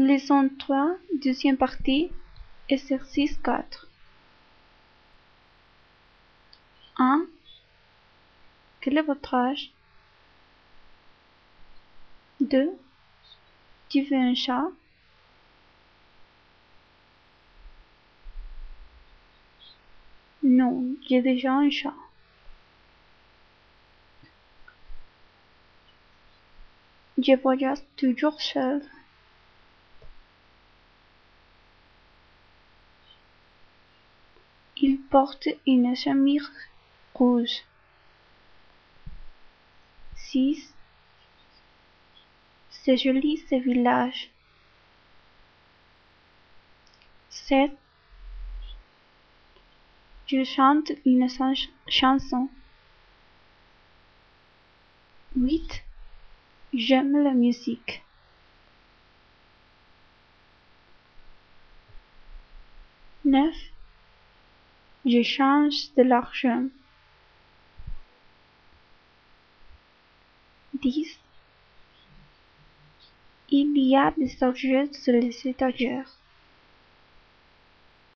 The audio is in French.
Leçon 3, deuxième partie, exercice 4. 1. Quel est votre âge? 2. Tu veux un chat? Non, j'ai déjà un chat. Je voyage toujours seul. Il porte une chemise rouge. 6. C'est joli ce village. 7. Je chante une chanson. 8. J'aime la musique. 9. Je change de l'argent. 10. Il y a des objets sur les étagères.